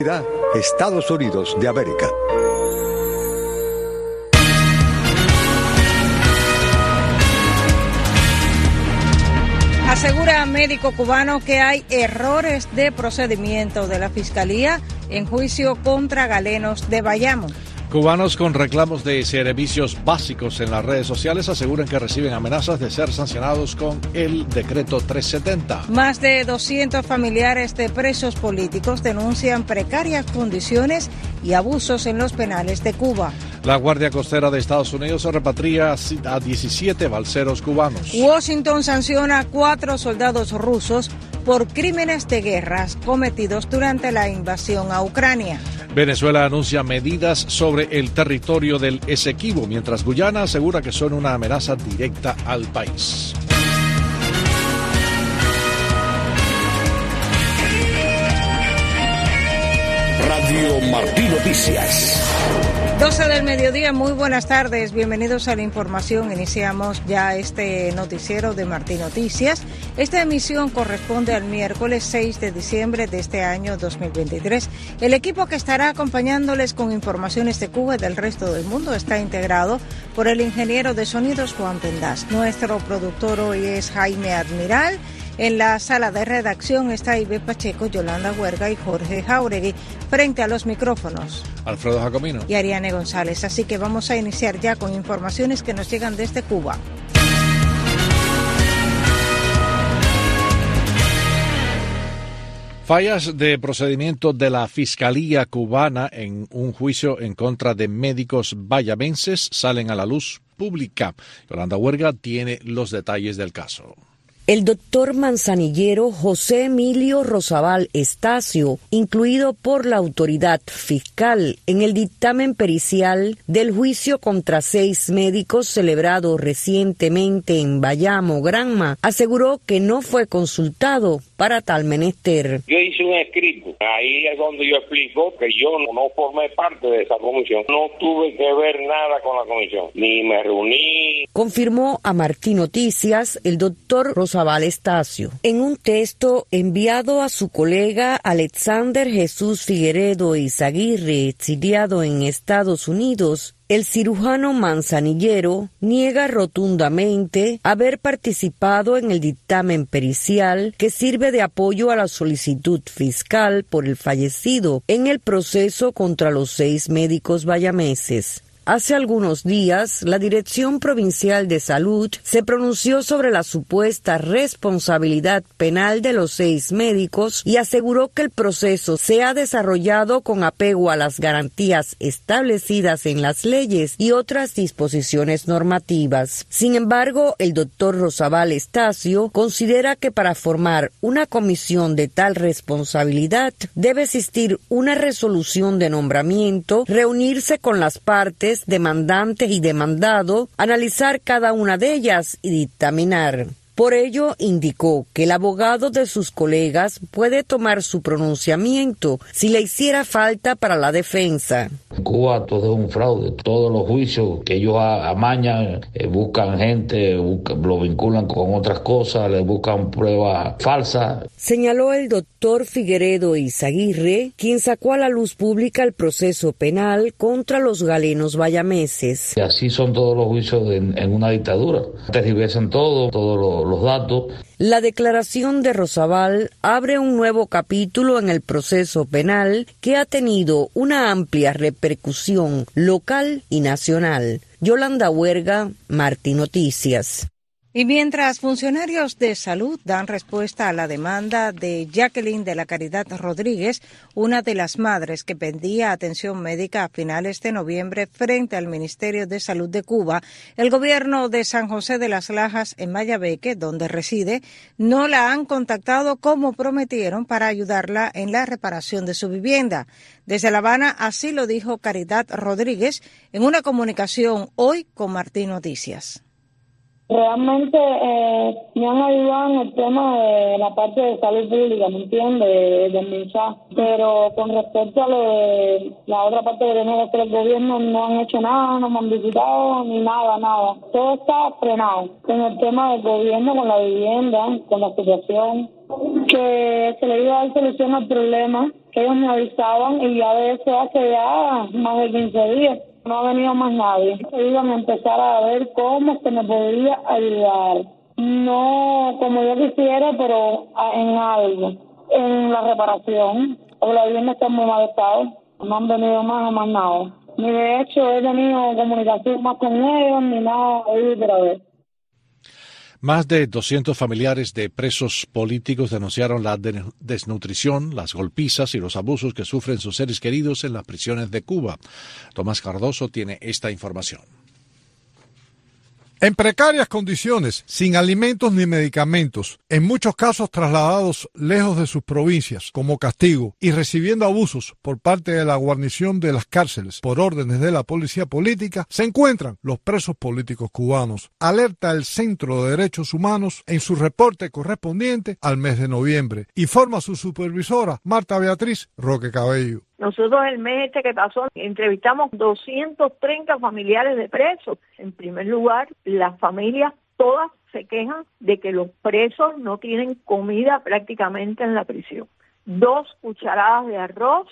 Estados Unidos de América. Asegura médico cubano que hay errores de procedimiento de la Fiscalía en juicio contra galenos de Bayamo. Cubanos con reclamos de servicios básicos en las redes sociales aseguran que reciben amenazas de ser sancionados con el decreto 370. Más de 200 familiares de presos políticos denuncian precarias condiciones y abusos en los penales de Cuba. La Guardia Costera de Estados Unidos repatria a 17 balseros cubanos. Washington sanciona a 4 soldados rusos por crímenes de guerra cometidos durante la invasión a Ucrania. Venezuela anuncia medidas sobre el territorio del Esequibo, mientras Guyana asegura que son una amenaza directa al país. Radio Martí Noticias. 12 del mediodía, muy buenas tardes, bienvenidos a la información. Iniciamos ya este noticiero de Martí Noticias. Esta emisión corresponde al miércoles 6 de diciembre de este año 2023. El equipo que estará acompañándoles con informaciones de Cuba y del resto del mundo está integrado por el ingeniero de sonidos Juan Pendas. Nuestro productor hoy es Jaime Admiral. En la sala de redacción está Ibe Pacheco, Yolanda Huerga y Jorge Jauregui. Frente a los micrófonos, Alfredo Jacomino y Ariane González. Así que vamos a iniciar ya con informaciones que nos llegan desde Cuba. Fallas de procedimiento de la Fiscalía cubana en un juicio en contra de médicos bayamenses salen a la luz pública. Yolanda Huerga tiene los detalles del caso. El doctor manzanillero José Emilio Rosabal Estacio, incluido por la autoridad fiscal en el dictamen pericial del juicio contra 6 médicos celebrado recientemente en Bayamo, Granma, aseguró que no fue consultado para tal menester. Yo hice un escrito, ahí es donde yo explico que yo no formé parte de esa comisión, no tuve que ver nada con la comisión, ni me reuní. Confirmó a Martí Noticias el doctor Rosabal Estacio. En un texto enviado a su colega Alexander Jesús Figueredo Izaguirre, exiliado en Estados Unidos, el cirujano manzanillero niega rotundamente haber participado en el dictamen pericial que sirve de apoyo a la solicitud fiscal por el fallecido en el proceso contra los 6 médicos bayameses. Hace algunos días, la Dirección Provincial de Salud se pronunció sobre la supuesta responsabilidad penal de los 6 médicos y aseguró que el proceso se ha desarrollado con apego a las garantías establecidas en las leyes y otras disposiciones normativas. Sin embargo, el doctor Rosabal Estacio considera que para formar una comisión de tal responsabilidad debe existir una resolución de nombramiento, reunirse con las partes demandantes y demandado, analizar cada una de ellas y dictaminar. Por ello, indicó que el abogado de sus colegas puede tomar su pronunciamiento si le hiciera falta para la defensa. En Cuba todo es un fraude, todos los juicios que ellos amañan, buscan gente, lo vinculan con otras cosas, le buscan pruebas falsas. Señaló el doctor Figueredo Izaguirre, quien sacó a la luz pública el proceso penal contra los galenos bayameses. Y así son todos los juicios en una dictadura, tergiversan todos los datos. La declaración de Rosabal abre un nuevo capítulo en el proceso penal que ha tenido una amplia repercusión local y nacional. Yolanda Huerga, Martí Noticias. Y mientras funcionarios de salud dan respuesta a la demanda de Jacqueline de la Caridad Rodríguez, una de las madres que pedía atención médica a finales de noviembre frente al Ministerio de Salud de Cuba, el gobierno de San José de las Lajas, en Mayabeque, donde reside, no la han contactado como prometieron para ayudarla en la reparación de su vivienda. Desde La Habana, así lo dijo Caridad Rodríguez en una comunicación hoy con Martí Noticias. Realmente me han ayudado en el tema de la parte de salud pública, ¿me entiendes? Del MINSA. Pero con respecto a lo de la otra parte que tiene que hacer el gobierno, no han hecho nada, no me han visitado, ni nada. Todo está frenado. Con el tema del gobierno, con la vivienda, con la situación, que se le iba a dar solución al problema, que ellos me avisaban y ya de eso hace ya más de 15 días. No ha venido más nadie. Iban a empezar a ver cómo se me podía ayudar. No como yo quisiera, pero en algo. En la reparación. Porque la vivienda está en muy mal estado. No han venido más nada. Ni de hecho he tenido comunicación más con ellos, ni nada. Pero a ver. Más de 200 familiares de presos políticos denunciaron la desnutrición, las golpizas y los abusos que sufren sus seres queridos en las prisiones de Cuba. Tomás Cardoso tiene esta información. En precarias condiciones, sin alimentos ni medicamentos, en muchos casos trasladados lejos de sus provincias como castigo y recibiendo abusos por parte de la guarnición de las cárceles por órdenes de la policía política, se encuentran los presos políticos cubanos. Alerta el Centro de Derechos Humanos en su reporte correspondiente al mes de noviembre. Informa su supervisora, Marta Beatriz Roque Cabello. Nosotros el mes que pasó entrevistamos 230 familiares de presos. En primer lugar, las familias todas se quejan de que los presos no tienen comida prácticamente en la prisión. 2 cucharadas de arroz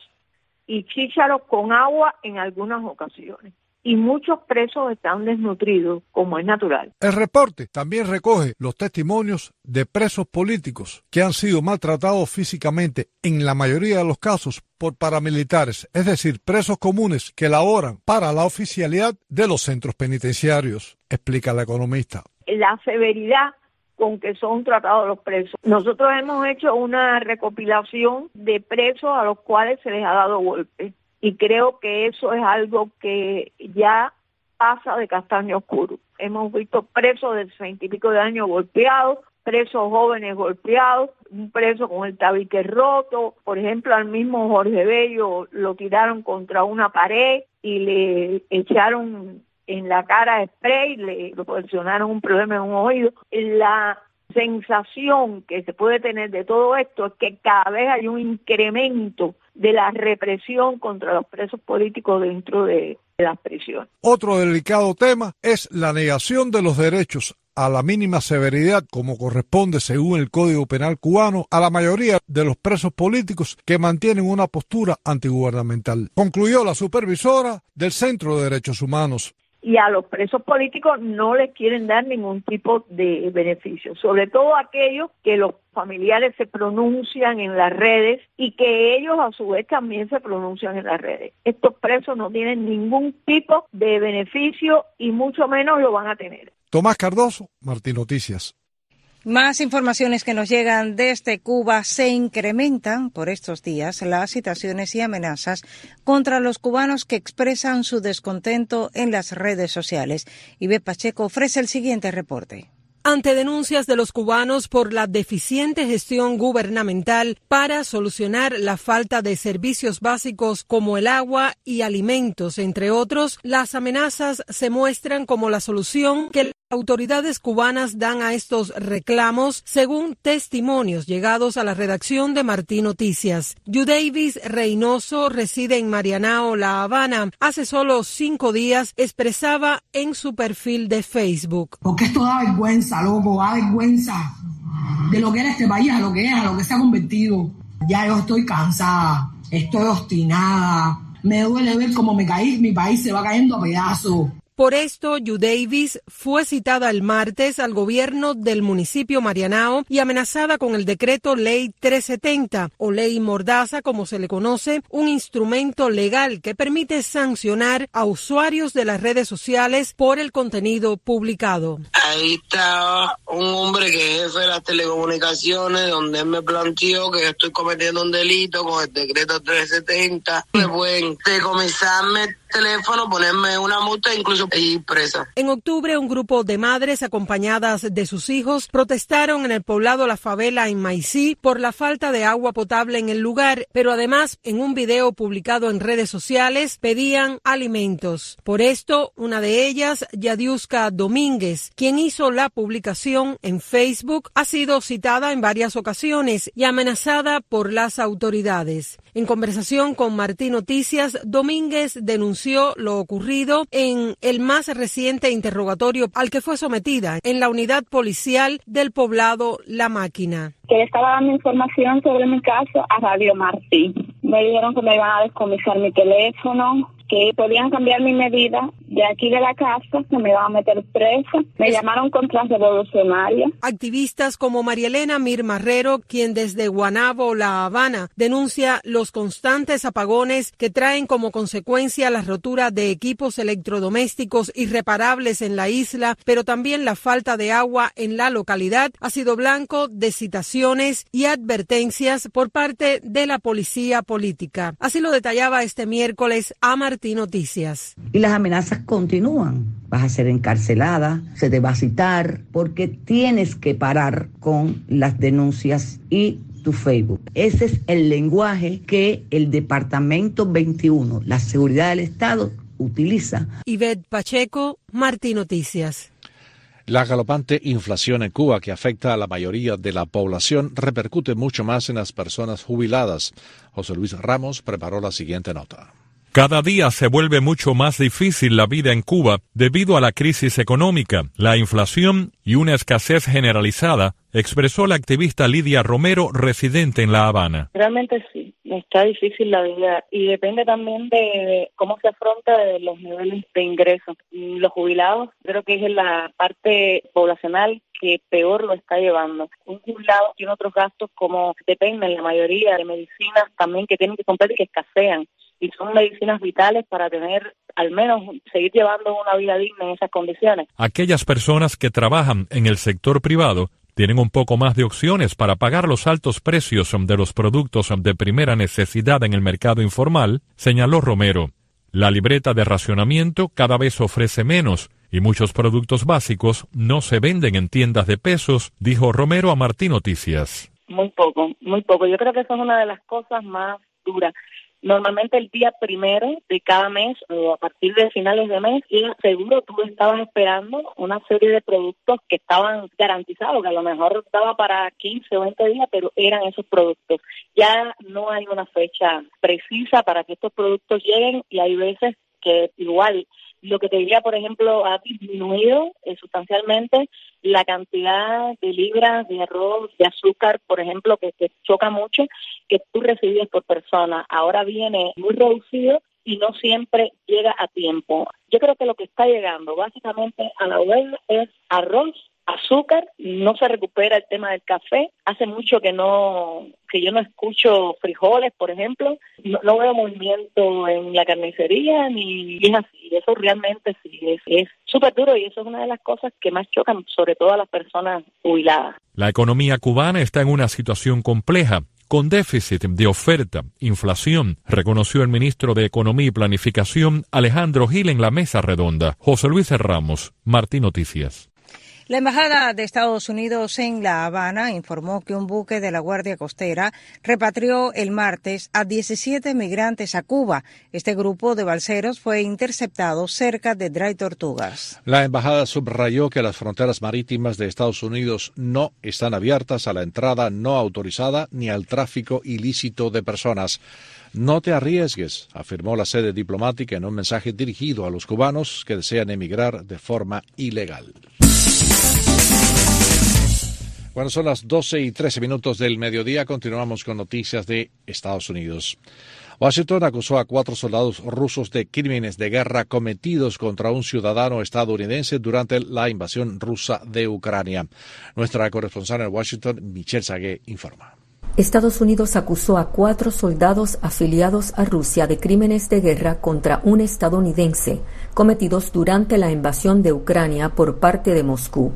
y chícharos con agua en algunas ocasiones. Y muchos presos están desnutridos, como es natural. El reporte también recoge los testimonios de presos políticos que han sido maltratados físicamente, en la mayoría de los casos, por paramilitares, es decir, presos comunes que laboran para la oficialidad de los centros penitenciarios, explica la economista. La severidad con que son tratados los presos. Nosotros hemos hecho una recopilación de presos a los cuales se les ha dado golpe. Y creo que eso es algo que ya pasa de castaño oscuro. Hemos visto presos de 60 y pico de años golpeados, presos jóvenes golpeados, un preso con el tabique roto. Por ejemplo, al mismo Jorge Bello lo tiraron contra una pared y le echaron en la cara spray, le proporcionaron un problema en un oído. La sensación que se puede tener de todo esto es que cada vez hay un incremento de la represión contra los presos políticos dentro de las prisiones. Otro delicado tema es la negación de los derechos a la mínima severidad, como corresponde según el Código Penal cubano, a la mayoría de los presos políticos que mantienen una postura antigubernamental. Concluyó la supervisora del Centro de Derechos Humanos. Y a los presos políticos no les quieren dar ningún tipo de beneficio, sobre todo aquellos que los familiares se pronuncian en las redes y que ellos a su vez también se pronuncian en las redes. Estos presos no tienen ningún tipo de beneficio y mucho menos lo van a tener. Tomás Cardoso, Martín Noticias. Más informaciones que nos llegan desde Cuba. Se incrementan por estos días las citaciones y amenazas contra los cubanos que expresan su descontento en las redes sociales. Ibe Pacheco ofrece el siguiente reporte. Ante denuncias de los cubanos por la deficiente gestión gubernamental para solucionar la falta de servicios básicos como el agua y alimentos, entre otros, las amenazas se muestran como la solución que las autoridades cubanas dan a estos reclamos, según testimonios llegados a la redacción de Martín Noticias. Yudavis Reynoso reside en Marianao, La Habana. Hace solo 5 días expresaba en su perfil de Facebook: porque esto da vergüenza, loco, da vergüenza de lo que era este país, a lo que es, a lo que se ha convertido. Ya yo estoy cansada, estoy obstinada, me duele ver cómo mi país se va cayendo a pedazos. Por esto, Yudavis fue citada el martes al gobierno del municipio Marianao y amenazada con el decreto Ley 370, o Ley Mordaza, como se le conoce, un instrumento legal que permite sancionar a usuarios de las redes sociales por el contenido publicado. Ahí está un hombre que es jefe de las telecomunicaciones, donde él me planteó que yo estoy cometiendo un delito con el decreto 370. Me pueden decomisarme el teléfono, ponerme una multa, incluso ir presa. En octubre, un grupo de madres acompañadas de sus hijos protestaron en el poblado La Favela en Maicí por la falta de agua potable en el lugar, pero además, en un video publicado en redes sociales, pedían alimentos. Por esto, una de ellas, Yadiuska Domínguez, quien quien hizo la publicación en Facebook, ha sido citada en varias ocasiones y amenazada por las autoridades. En conversación con Martí Noticias, Domínguez denunció lo ocurrido en el más reciente interrogatorio al que fue sometida en la unidad policial del poblado La Máquina. Que estaba dando información sobre mi caso a Radio Martí. Me dijeron que me iban a descomisar mi teléfono, que podían cambiar mi medida de aquí de la casa, que me iban a meter presa. Me llamaron contrarrevolucionaria. Activistas como María Elena Mir Marrero, quien desde Guanabo, La Habana, denuncia los constantes apagones que traen como consecuencia la rotura de equipos electrodomésticos irreparables en la isla, pero también la falta de agua en la localidad, ha sido blanco de citaciones y advertencias por parte de la policía política. Así lo detallaba este miércoles a Martí Noticias. Y las amenazas continúan. Vas a ser encarcelada, se te va a citar, porque tienes que parar con las denuncias y tu Facebook. Ese es el lenguaje que el Departamento 21, la Seguridad del Estado, utiliza. Ivette Pacheco, Martí Noticias. La galopante inflación en Cuba, que afecta a la mayoría de la población, repercute mucho más en las personas jubiladas. José Luis Ramos preparó la siguiente nota. Cada día se vuelve mucho más difícil la vida en Cuba debido a la crisis económica, la inflación y una escasez generalizada, expresó la activista Lidia Romero, residente en La Habana. Realmente sí, está difícil la vida y depende también de cómo se afronta de los niveles de ingresos. Los jubilados creo que es la parte poblacional que peor lo está llevando. Un jubilado tiene otros gastos como dependen la mayoría de medicinas también que tienen que comprar y que escasean. Y son medicinas vitales para tener, al menos, seguir llevando una vida digna en esas condiciones. Aquellas personas que trabajan en el sector privado tienen un poco más de opciones para pagar los altos precios de los productos de primera necesidad en el mercado informal, señaló Romero. La libreta de racionamiento cada vez ofrece menos y muchos productos básicos no se venden en tiendas de pesos, dijo Romero a Martí Noticias. Muy poco, muy poco. Yo creo que eso es una de las cosas más duras. Normalmente el día 1 de cada mes o a partir de finales de mes, y seguro tú estabas esperando una serie de productos que estaban garantizados, que a lo mejor daba para 15 o 20 días, pero eran esos productos. Ya no hay una fecha precisa para que estos productos lleguen y hay veces que igual lo que te diría, por ejemplo, ha disminuido sustancialmente la cantidad de libras de arroz, de azúcar, por ejemplo, que te choca mucho, que tú recibes por persona. Ahora viene muy reducido y no siempre llega a tiempo. Yo creo que lo que está llegando básicamente a la bodega es arroz, azúcar, no se recupera el tema del café. Hace mucho que yo no escucho frijoles, por ejemplo. No veo movimiento en la carnicería, ni es así. Eso realmente sí es súper duro y eso es una de las cosas que más chocan, sobre todo a las personas jubiladas. La economía cubana está en una situación compleja, con déficit de oferta, inflación, reconoció el ministro de Economía y Planificación, Alejandro Gil, en la mesa redonda. José Luis Ramos, Martí Noticias. La Embajada de Estados Unidos en La Habana informó que un buque de la Guardia Costera repatrió el martes a 17 migrantes a Cuba. Este grupo de balseros fue interceptado cerca de Dry Tortugas. La embajada subrayó que las fronteras marítimas de Estados Unidos no están abiertas a la entrada no autorizada ni al tráfico ilícito de personas. No te arriesgues, afirmó la sede diplomática en un mensaje dirigido a los cubanos que desean emigrar de forma ilegal. Bueno, son las 12:13 del mediodía. Continuamos con noticias de Estados Unidos. Washington acusó a 4 soldados rusos de crímenes de guerra cometidos contra un ciudadano estadounidense durante la invasión rusa de Ucrania. Nuestra corresponsal en Washington, Michelle Sagué, informa. Estados Unidos acusó a 4 soldados afiliados a Rusia de crímenes de guerra contra un estadounidense cometidos durante la invasión de Ucrania por parte de Moscú,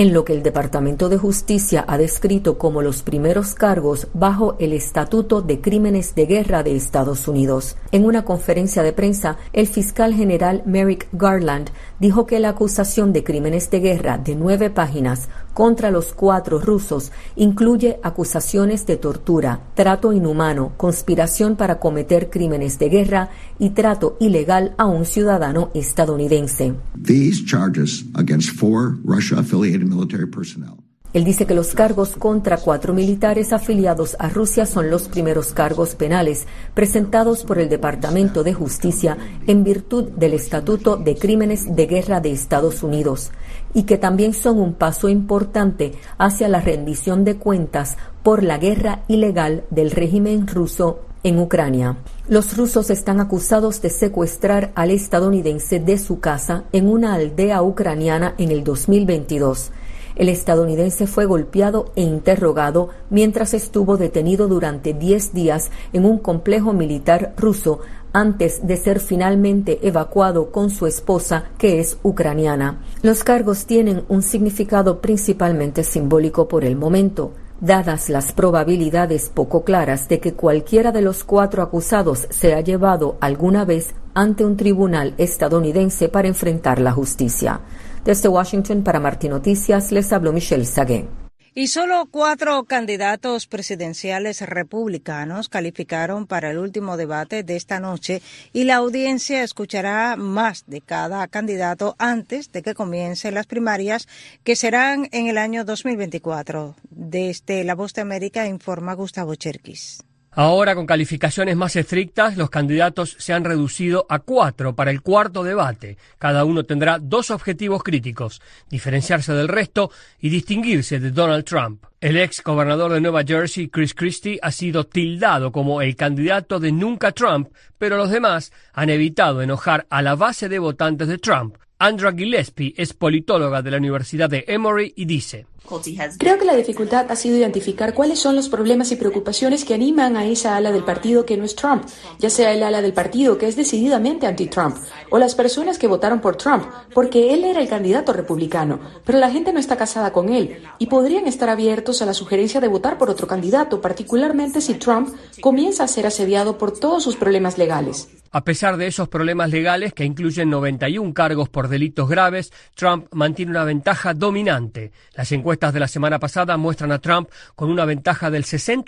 en lo que el Departamento de Justicia ha descrito como los primeros cargos bajo el Estatuto de Crímenes de Guerra de Estados Unidos. En una conferencia de prensa, el fiscal general Merrick Garland dijo que la acusación de crímenes de guerra de 9 páginas contra los 4 rusos incluye acusaciones de tortura, trato inhumano, conspiración para cometer crímenes de guerra y trato ilegal a un ciudadano estadounidense. These charges against 4 Russia-affiliated military personnel. Él dice que los cargos contra 4 militares afiliados a Rusia son los primeros cargos penales presentados por el Departamento de Justicia en virtud del Estatuto de Crímenes de Guerra de Estados Unidos y que también son un paso importante hacia la rendición de cuentas por la guerra ilegal del régimen ruso en Ucrania. Los rusos están acusados de secuestrar al estadounidense de su casa en una aldea ucraniana en el 2022. El estadounidense fue golpeado e interrogado mientras estuvo detenido durante 10 días en un complejo militar ruso antes de ser finalmente evacuado con su esposa, que es ucraniana. Los cargos tienen un significado principalmente simbólico por el momento, dadas las probabilidades poco claras de que cualquiera de los 4 acusados sea llevado alguna vez ante un tribunal estadounidense para enfrentar la justicia. Desde Washington para Martín Noticias les habló Michelle Sagué. Y solo 4 candidatos presidenciales republicanos calificaron para el último debate de esta noche y la audiencia escuchará más de cada candidato antes de que comiencen las primarias que serán en el año 2024. Desde La Voz de América informa Gustavo Cherkis. Ahora, con calificaciones más estrictas, los candidatos se han reducido a 4 para el cuarto debate. Cada uno tendrá 2 objetivos críticos: diferenciarse del resto y distinguirse de Donald Trump. El ex gobernador de Nueva Jersey, Chris Christie, ha sido tildado como el candidato de nunca Trump, pero los demás han evitado enojar a la base de votantes de Trump. Andra Gillespie es politóloga de la Universidad de Emory y dice: creo que la dificultad ha sido identificar cuáles son los problemas y preocupaciones que animan a esa ala del partido que no es Trump, ya sea el ala del partido que es decididamente anti-Trump, o las personas que votaron por Trump, porque él era el candidato republicano, pero la gente no está casada con él, y podrían estar abiertos a la sugerencia de votar por otro candidato, particularmente si Trump comienza a ser asediado por todos sus problemas legales. A pesar de esos problemas legales, que incluyen 91 cargos por delitos graves, Trump mantiene una ventaja dominante. Las encuestas de la semana pasada muestran a Trump con una ventaja del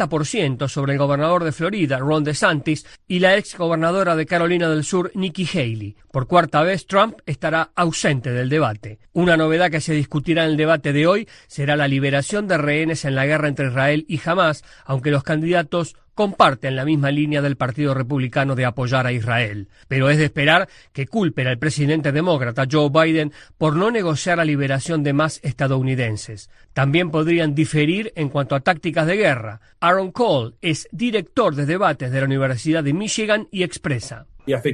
60% sobre el gobernador de Florida, Ron DeSantis, y la ex gobernadora de Carolina del Sur, Nikki Haley. Por cuarta vez, Trump estará ausente del debate. Una novedad que se discutirá en el debate de hoy será la liberación de rehenes en la guerra entre Israel y Hamás, aunque los candidatos comparten la misma línea del Partido Republicano de apoyar a Israel. Pero es de esperar que culpen al presidente demócrata Joe Biden por no negociar la liberación de más estadounidenses. También podrían diferir en cuanto a tácticas de guerra. Aaron Cole es director de debates de la Universidad de Michigan y expresa: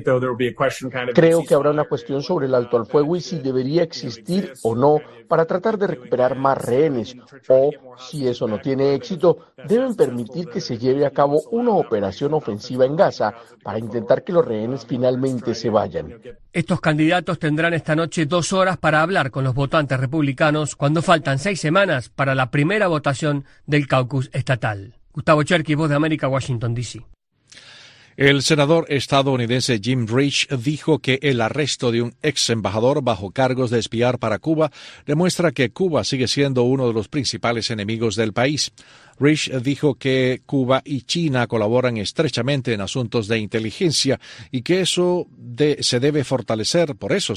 creo que habrá una cuestión sobre el alto al fuego y si debería existir o no para tratar de recuperar más rehenes, o, si eso no tiene éxito, deben permitir que se lleve a cabo una operación ofensiva en Gaza para intentar que los rehenes finalmente se vayan. Estos candidatos tendrán esta noche 2 horas para hablar con los votantes republicanos cuando faltan 6 semanas para la primera votación del caucus estatal. Gustavo Cherkis, Voz de América, Washington, D.C. El senador estadounidense Jim Risch dijo que el arresto de un ex embajador bajo cargos de espiar para Cuba demuestra que Cuba sigue siendo uno de los principales enemigos del país. Risch dijo que Cuba y China colaboran estrechamente en asuntos de inteligencia y que se deben fortalecer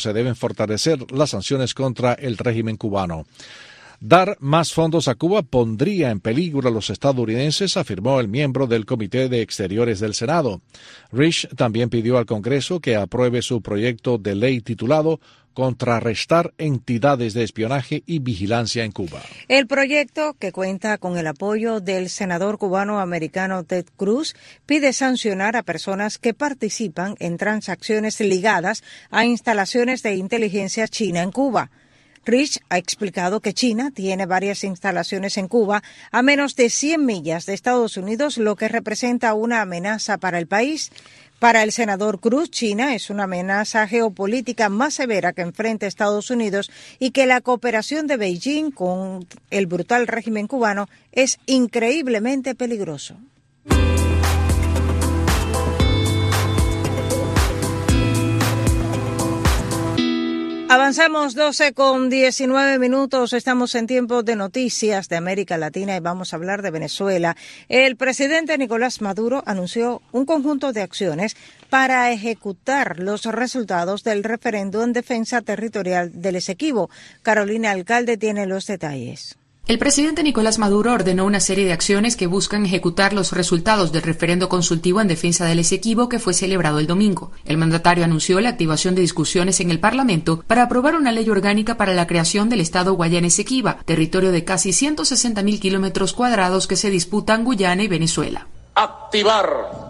las sanciones contra el régimen cubano. Dar más fondos a Cuba pondría en peligro a los estadounidenses, afirmó el miembro del Comité de Exteriores del Senado. Risch también pidió al Congreso que apruebe su proyecto de ley titulado Contrarrestar entidades de espionaje y vigilancia en Cuba. El proyecto, que cuenta con el apoyo del senador cubano-americano Ted Cruz, pide sancionar a personas que participan en transacciones ligadas a instalaciones de inteligencia china en Cuba. Rich ha explicado que China tiene varias instalaciones en Cuba a menos de 100 millas de Estados Unidos, lo que representa una amenaza para el país. Para el senador Cruz, China es una amenaza geopolítica más severa que enfrenta Estados Unidos y que la cooperación de Beijing con el brutal régimen cubano es increíblemente peligroso. Avanzamos 12:19. Estamos en tiempo de noticias de América Latina y vamos a hablar de Venezuela. El presidente Nicolás Maduro anunció un conjunto de acciones para ejecutar los resultados del referendo en defensa territorial del Esequibo. Carolina Alcalde tiene los detalles. El presidente Nicolás Maduro ordenó una serie de acciones que buscan ejecutar los resultados del referendo consultivo en defensa del Esequibo que fue celebrado el domingo. El mandatario anunció la activación de discusiones en el Parlamento para aprobar una ley orgánica para la creación del Estado Guayana Esequiba, territorio de casi 160.000 kilómetros cuadrados que se disputan Guyana y Venezuela. Activar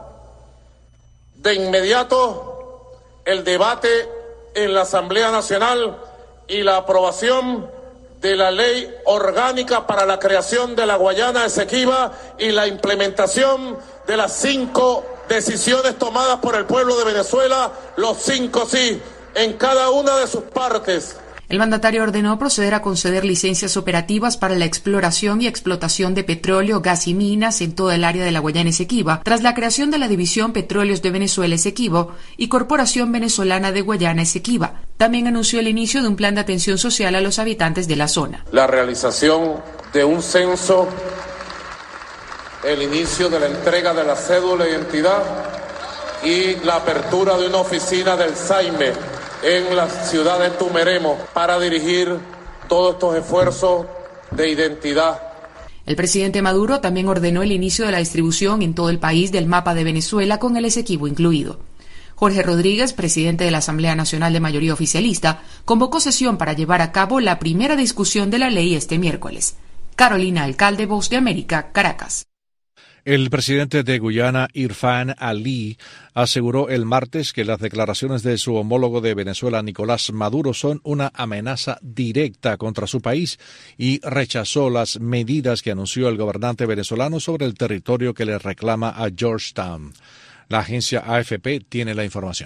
de inmediato el debate en la Asamblea Nacional y la aprobación de la ley orgánica para la creación de la Guayana Esequiba y la implementación de las 5 decisiones tomadas por el pueblo de Venezuela, los 5 sí, en cada una de sus partes. El mandatario ordenó proceder a conceder licencias operativas para la exploración y explotación de petróleo, gas y minas en toda el área de la Guayana Esequiba, tras la creación de la División Petróleos de Venezuela Esequibo y Corporación Venezolana de Guayana Esequiba. También anunció el inicio de un plan de atención social a los habitantes de la zona. La realización de un censo, el inicio de la entrega de la cédula de identidad y la apertura de una oficina del SAIME en la ciudad de Tumeremo para dirigir todos estos esfuerzos de identidad. El presidente Maduro también ordenó el inicio de la distribución en todo el país del mapa de Venezuela con el Esequibo incluido. Jorge Rodríguez, presidente de la Asamblea Nacional de Mayoría Oficialista, convocó sesión para llevar a cabo la primera discusión de la ley este miércoles. Carolina Alcalde, Voz de América, Caracas. El presidente de Guyana, Irfan Ali, aseguró el martes que las declaraciones de su homólogo de Venezuela, Nicolás Maduro, son una amenaza directa contra su país y rechazó las medidas que anunció el gobernante venezolano sobre el territorio que le reclama a Georgetown. La agencia AFP tiene la información.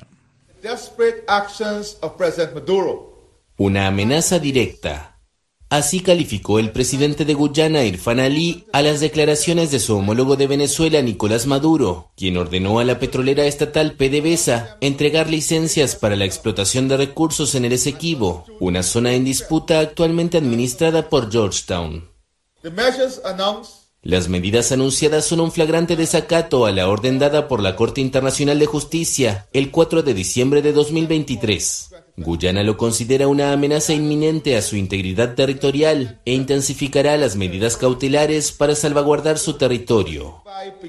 Una amenaza directa. Así calificó el presidente de Guyana, Irfan Ali, a las declaraciones de su homólogo de Venezuela, Nicolás Maduro, quien ordenó a la petrolera estatal PDVSA entregar licencias para la explotación de recursos en el Esequibo, una zona en disputa actualmente administrada por Georgetown. Las medidas anunciadas son un flagrante desacato a la orden dada por la Corte Internacional de Justicia el 4 de diciembre de 2023. Guyana lo considera una amenaza inminente a su integridad territorial e intensificará las medidas cautelares para salvaguardar su territorio.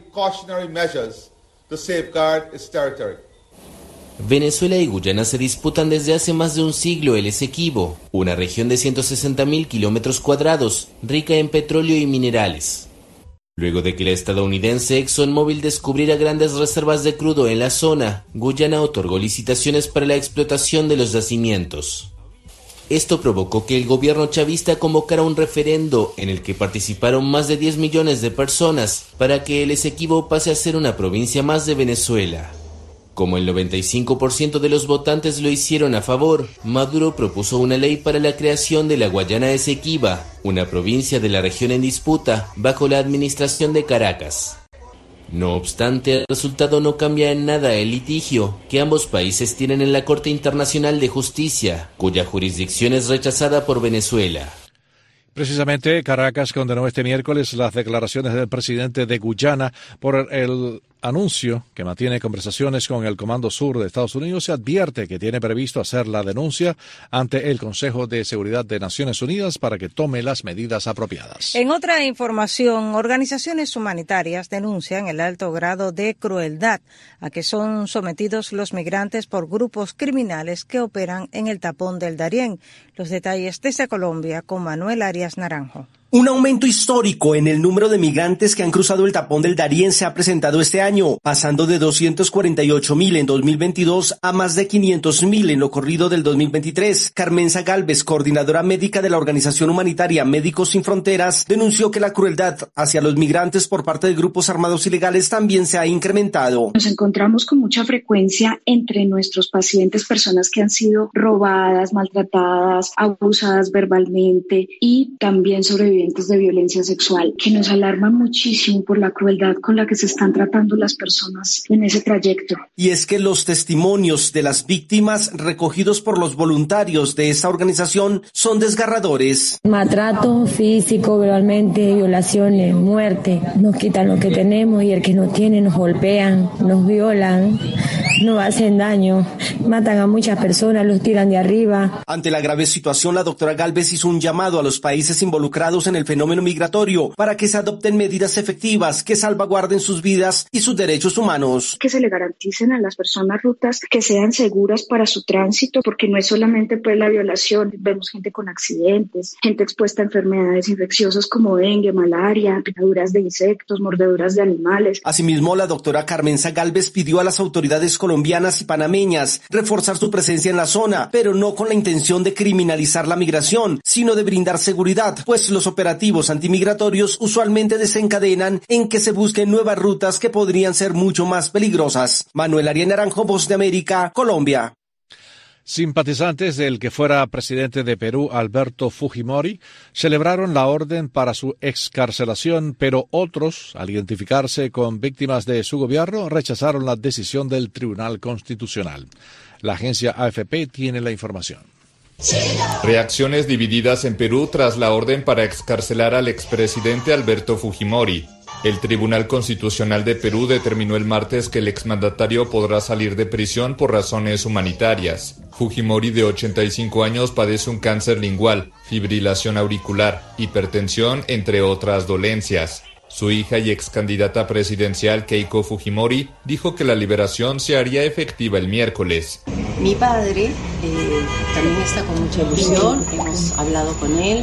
Venezuela y Guyana se disputan desde hace más de un siglo el Esequibo, una región de 160.000 kilómetros cuadrados, rica en petróleo y minerales. Luego de que la estadounidense ExxonMobil descubriera grandes reservas de crudo en la zona, Guyana otorgó licitaciones para la explotación de los yacimientos. Esto provocó que el gobierno chavista convocara un referendo en el que participaron más de 10 millones de personas para que el Esequibo pase a ser una provincia más de Venezuela. Como el 95% de los votantes lo hicieron a favor, Maduro propuso una ley para la creación de la Guayana Esequiba, una provincia de la región en disputa, bajo la administración de Caracas. No obstante, el resultado no cambia en nada el litigio que ambos países tienen en la Corte Internacional de Justicia, cuya jurisdicción es rechazada por Venezuela. Precisamente, Caracas condenó este miércoles las declaraciones del presidente de Guyana por el anuncio que mantiene conversaciones con el Comando Sur de Estados Unidos. Se advierte que tiene previsto hacer la denuncia ante el Consejo de Seguridad de Naciones Unidas para que tome las medidas apropiadas. En otra información, organizaciones humanitarias denuncian el alto grado de crueldad a que son sometidos los migrantes por grupos criminales que operan en el tapón del Darién. Los detalles desde Colombia con Manuel Arias Naranjo. Un aumento histórico en el número de migrantes que han cruzado el tapón del Darién se ha presentado este año, pasando de 248.000 en 2022 a más de 500.000 en lo corrido del 2023. Carmenza Gálvez, coordinadora médica de la organización humanitaria Médicos Sin Fronteras, denunció que la crueldad hacia los migrantes por parte de grupos armados ilegales también se ha incrementado. Nos encontramos con mucha frecuencia entre nuestros pacientes personas que han sido robadas, maltratadas, abusadas verbalmente y también sobrevivientes de violencia sexual, que nos alarma muchísimo por la crueldad con la que se están tratando las personas en ese trayecto. Y es que los testimonios de las víctimas recogidos por los voluntarios de esta organización son desgarradores. Maltrato físico, verbalmente, violaciones, muerte. Nos quitan lo que tenemos y el que no tiene nos golpean, nos violan, nos hacen daño, matan a muchas personas, los tiran de arriba. Ante la grave situación, la doctora Gálvez hizo un llamado a los países involucrados en el fenómeno migratorio para que se adopten medidas efectivas que salvaguarden sus vidas y sus derechos humanos. Que se le garanticen a las personas rutas que sean seguras para su tránsito, porque no es solamente pues la violación, vemos gente con accidentes, gente expuesta a enfermedades infecciosas como dengue, malaria, picaduras de insectos, mordeduras de animales. Asimismo, la doctora Carmenza Gálvez pidió a las autoridades colombianas y panameñas reforzar su presencia en la zona, pero no con la intención de criminalizar la migración, sino de brindar seguridad, pues los operativos antimigratorios usualmente desencadenan en que se busquen nuevas rutas que podrían ser mucho más peligrosas. Manuel Arias Naranjo, Voz de América, Colombia. Simpatizantes del que fuera presidente de Perú, Alberto Fujimori, celebraron la orden para su excarcelación, pero otros, al identificarse con víctimas de su gobierno, rechazaron la decisión del Tribunal Constitucional. La agencia AFP tiene la información. Reacciones divididas en Perú tras la orden para excarcelar al expresidente Alberto Fujimori. El Tribunal Constitucional de Perú determinó el martes que el exmandatario podrá salir de prisión por razones humanitarias. Fujimori, de 85 años, padece un cáncer lingual, fibrilación auricular, hipertensión, entre otras dolencias. Su hija y excandidata presidencial, Keiko Fujimori, dijo que la liberación se haría efectiva el miércoles. Mi padre también está con mucha ilusión, hemos hablado con él,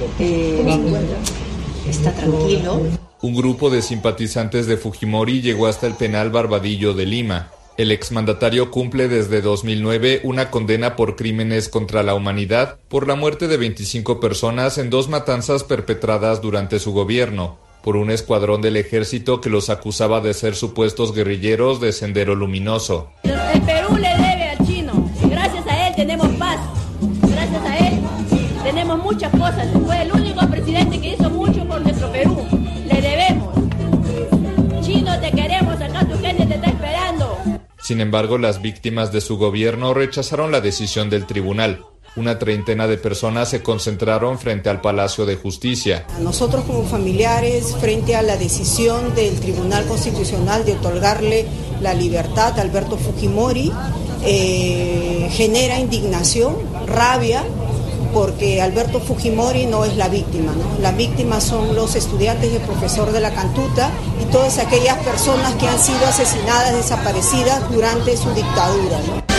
está tranquilo. Un grupo de simpatizantes de Fujimori llegó hasta el penal Barbadillo de Lima. El exmandatario cumple desde 2009 una condena por crímenes contra la humanidad por la muerte de 25 personas en 2 matanzas perpetradas durante su gobierno por un escuadrón del ejército que los acusaba de ser supuestos guerrilleros de Sendero Luminoso. El Perú le debe al chino. Gracias a él tenemos paz. Gracias a él tenemos muchas cosas. Fue el único presidente que hizo mucho por nuestro Perú. Le debemos. Chino, te queremos. Acá tu gente te está esperando. Sin embargo, las víctimas de su gobierno rechazaron la decisión del tribunal. Una treintena de personas se concentraron frente al Palacio de Justicia. Nosotros como familiares, frente a la decisión del Tribunal Constitucional de otorgarle la libertad a Alberto Fujimori, genera indignación, rabia, porque Alberto Fujimori no es la víctima, ¿no? Las víctimas son los estudiantes y el profesor de la Cantuta y todas aquellas personas que han sido asesinadas, desaparecidas durante su dictadura, ¿no?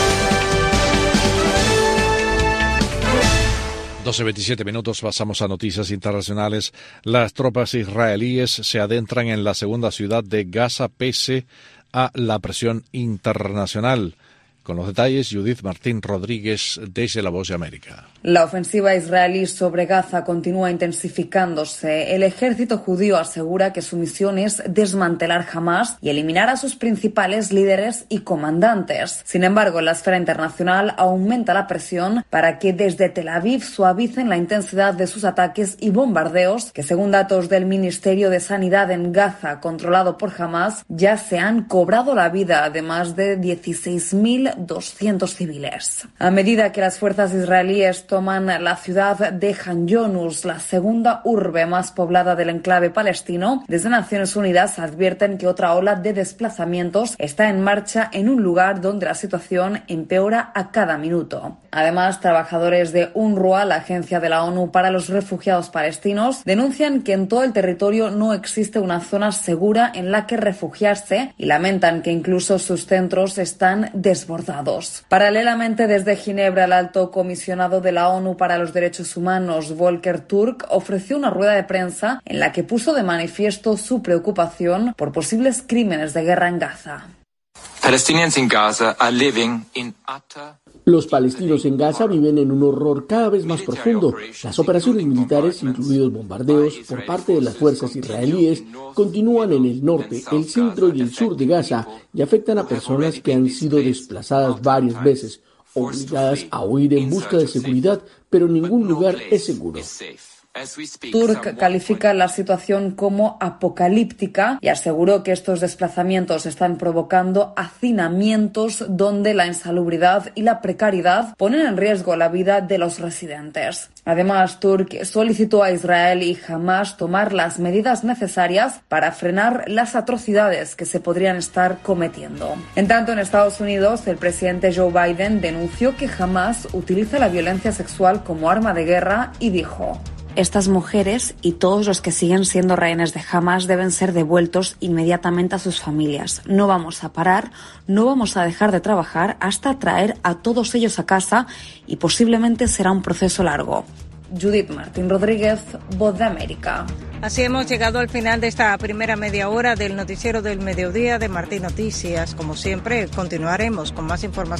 12:27 minutos, pasamos a noticias internacionales. Las tropas israelíes se adentran en la segunda ciudad de Gaza pese a la presión internacional. Con los detalles, Judith Martín Rodríguez, desde La Voz de América. La ofensiva israelí sobre Gaza continúa intensificándose. El ejército judío asegura que su misión es desmantelar Hamás y eliminar a sus principales líderes y comandantes. Sin embargo, en la esfera internacional aumenta la presión para que desde Tel Aviv suavicen la intensidad de sus ataques y bombardeos, que según datos del Ministerio de Sanidad en Gaza, controlado por Hamás, ya se han cobrado la vida de más de 16.200 civiles. A medida que las fuerzas israelíes toman la ciudad de Han Yunus, la segunda urbe más poblada del enclave palestino, desde Naciones Unidas advierten que otra ola de desplazamientos está en marcha en un lugar donde la situación empeora a cada minuto. Además, trabajadores de UNRWA, la agencia de la ONU para los refugiados palestinos, denuncian que en todo el territorio no existe una zona segura en la que refugiarse y lamentan que incluso sus centros están desbordados desbordados. Paralelamente, desde Ginebra, el alto comisionado de la ONU para los Derechos Humanos, Volker Turk, ofreció una rueda de prensa en la que puso de manifiesto su preocupación por posibles crímenes de guerra en Gaza. Los palestinos en Gaza viven en un horror cada vez más profundo. Las operaciones militares, incluidos bombardeos por parte de las fuerzas israelíes, continúan en el norte, el centro y el sur de Gaza y afectan a personas que han sido desplazadas varias veces, obligadas a huir en busca de seguridad, pero ningún lugar es seguro. Turk califica la situación como apocalíptica y aseguró que estos desplazamientos están provocando hacinamientos donde la insalubridad y la precariedad ponen en riesgo la vida de los residentes. Además, Turk solicitó a Israel y Hamás tomar las medidas necesarias para frenar las atrocidades que se podrían estar cometiendo. En tanto, en Estados Unidos, el presidente Joe Biden denunció que Hamás utiliza la violencia sexual como arma de guerra y dijo: estas mujeres y todos los que siguen siendo rehenes de Hamás deben ser devueltos inmediatamente a sus familias. No vamos a parar, no vamos a dejar de trabajar hasta traer a todos ellos a casa y posiblemente será un proceso largo. Judith Martín Rodríguez, Voz de América. Así hemos llegado al final de esta primera media hora del noticiero del mediodía de Martín Noticias. Como siempre, continuaremos con más información.